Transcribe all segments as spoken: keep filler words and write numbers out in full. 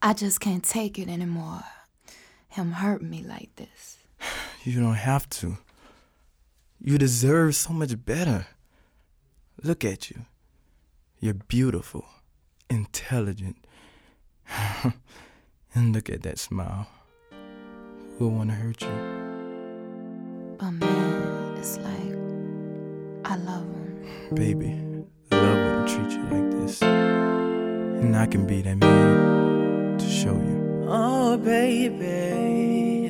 I just can't take it anymore. Him hurting me like this. You don't have to. You deserve so much better. Look at you. You're beautiful, intelligent. And look at that smile. Who would want to hurt you? But man, it's like I love him. Baby, love wouldn't treat you like this. And I can be that man to show you. Oh, baby,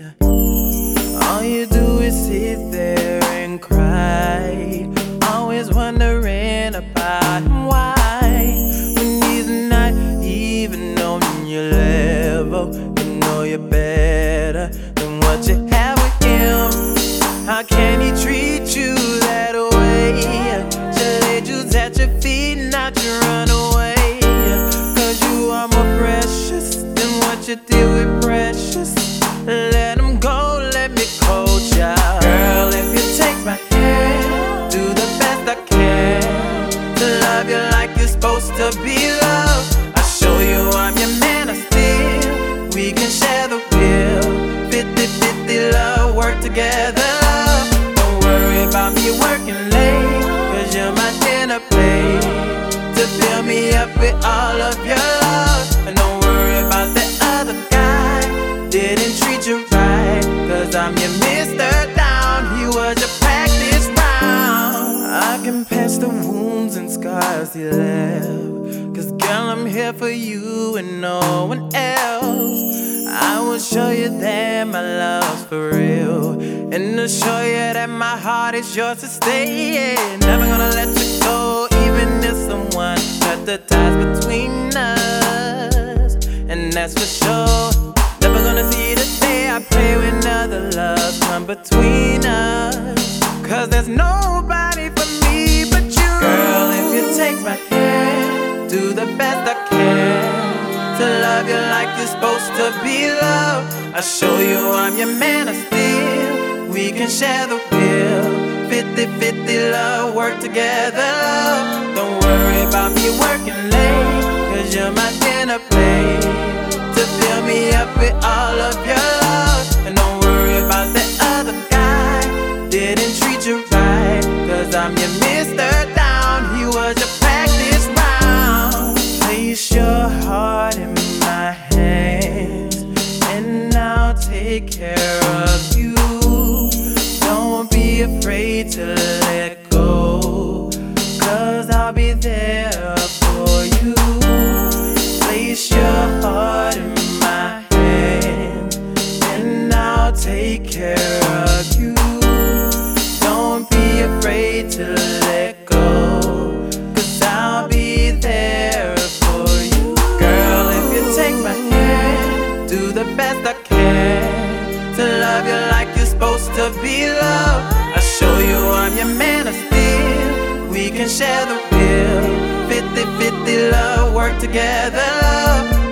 all you do is sit there and cry. Always wondering about why. When he's not even on your level, you know you're better than what you have with him. How can he treat you that way? Should let you at your feet, not you run away. Cause you are more precious than what you did with precious. Let him go, let me coach ya. Girl, if you take my hand, do the best I can to love you like you're supposed to be loved. I'll show you I'm your man of steel. We can share the wheel, fifty fifty love, work together. Don't worry about me working late, cause you're my dinner plate to fill me up with all of your love. And don't worry about that other guy, didn't treat you right, cause I'm your Mister Down, he was your practice round. I can patch the wounds and scars he left, cause girl I'm here for you and no one else. I will show you that my love's for real, and to show you that my heart is yours to stay. Yeah, never gonna let you go, even if someone cut the ties between us, and that's for sure. Never gonna see the day I pray when other loves come between us, cause there's nobody for me but you. Girl, if you take my hand, do the best I can to love you like you're supposed to be loved. I'll show you I'm your man of steel. We can share the wheel, fifty fifty love, work together. Don't worry about me working late, cause you're my dinner plate to fill me up with all of your love. And don't worry about that other guy, didn't treat you right, cause I'm your Mister Down, he was your practice round. Place your heart in my hands, and I'll take care of you. Don't be afraid to let go, cause I'll be there for you. Place your heart in my hand, and I'll take care of you. Don't be afraid to let go, cause I'll be there for you. Girl, if you take my hand, do the best I can to love you like you're supposed to be loved. I'll show you I'm your man of steel. We can share the wheel, fifty fifty love, work together.